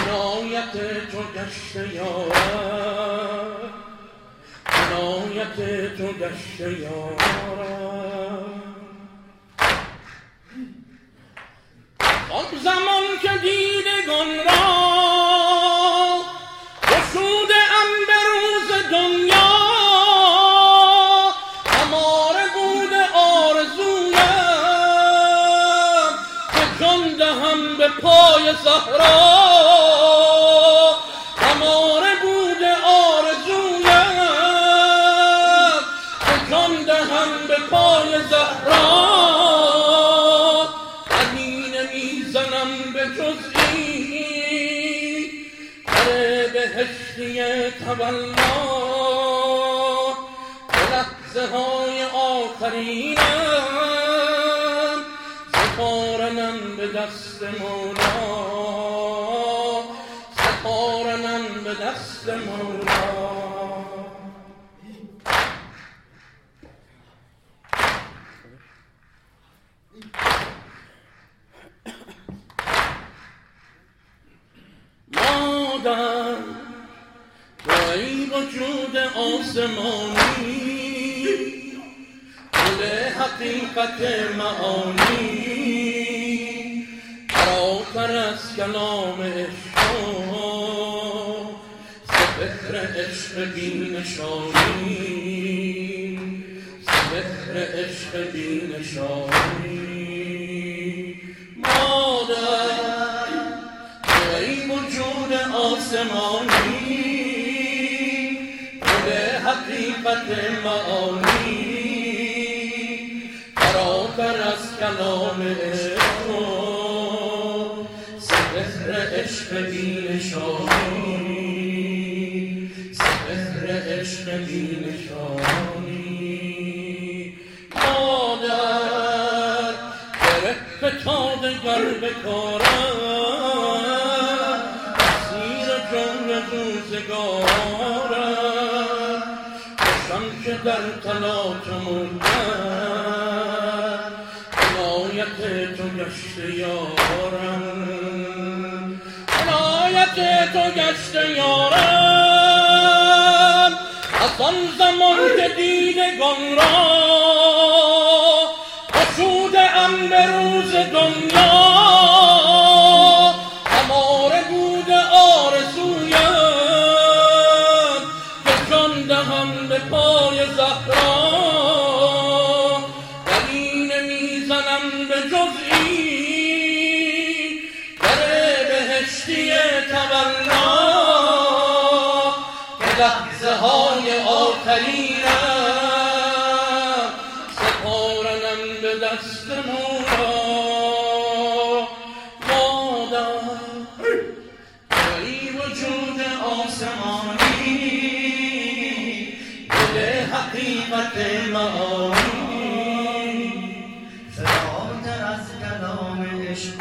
عنایت تو گشته یارم، عنایت تو گشته یارم. آن زمان که دیدگان را گشوده ام به روز دنیا، هماره بوده آرزویم که جان دهم به پای زهرا، هماره بوده آرزویم که جان دهم به پای زهرا. به جزئی در بهشتی تولا، به لحظه های آخرینم سپارنم به دست مولا، سپارنم به دست مولا. مادر تو ای وجود آسمانی، گل حقیقت معانی، فراتر از کلام عشق سپهر عشق بی نشانی، سپهر عشق بی نشانی. مادر ای وجود آسمانی، گل حقیقت معانی، فراتر از کلام عشق سپهر عشق بی نشانی، سپهر عشق بی نشانی. مادر گره فتاد گر بکارم، سیر جان روزگارم، خوشم که در طلاق مردم، عنایت تو گشته یارم، عنایت تو گشته یارم. از آن زمان که دیدگان را گشوده ام به روز دنیا، هماره بوده آرزویم که جان دهم به پای زهرا، ولی نمیزنم به جزئی در بهشتی تولا، که لحظه های آخرینم سپارنم به دست مولا. مادر ای وجود آسمانی، گل حقیقت معانی، فراتر از کلام عشق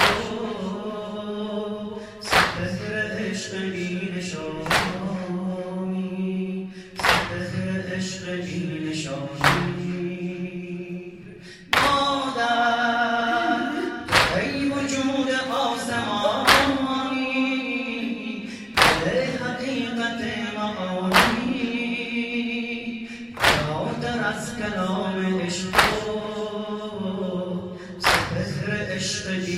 سپهر عشق بی نشانی، سپهر عشق بی نشانی. مادر ای وجود آسمانی، گل حقیقت معانی، فراتر از کلام عشق سپهر عشق بی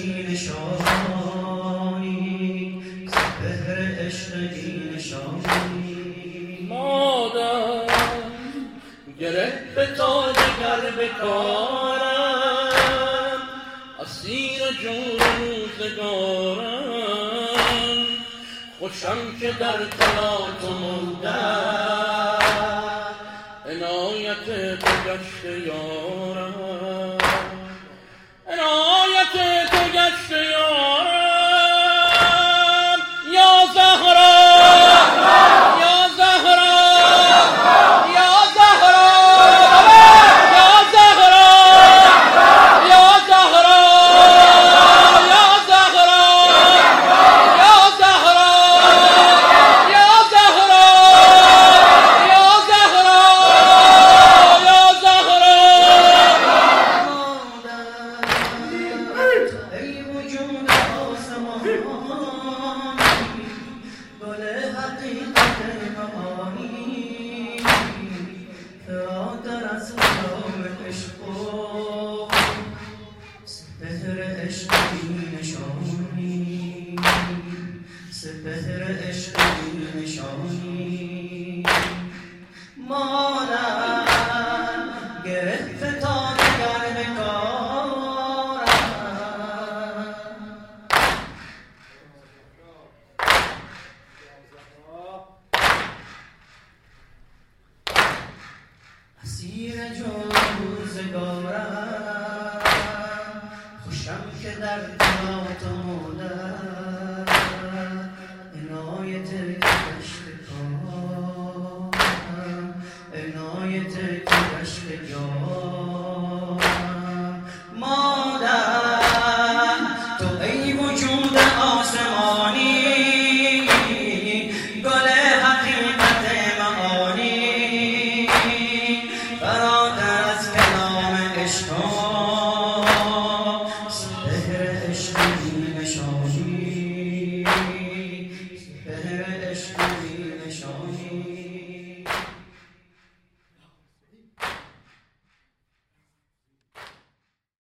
نشانی، سپهر عشق بی نشانی. مادر گره فتاد گر بکارم، اسیر جور روزگارم، خوشم که در طلاق مردم، عنایت تو گشته یارم، عنایت تو گشته یارم. یا زهرا یا زهرا یا زهرا یا زهرا یا زهرا یا زهرا یا زهرا یا زهرا یا زهرا یا زهرا گل حقیقت معانی فراتر از کلام عشق و سپهر عشق نشانی سپهر عشق نشانی مانم گرفته تا دگر بکارم اسیر روزگارم خوشم که در کنات مادر عنایت گشت کار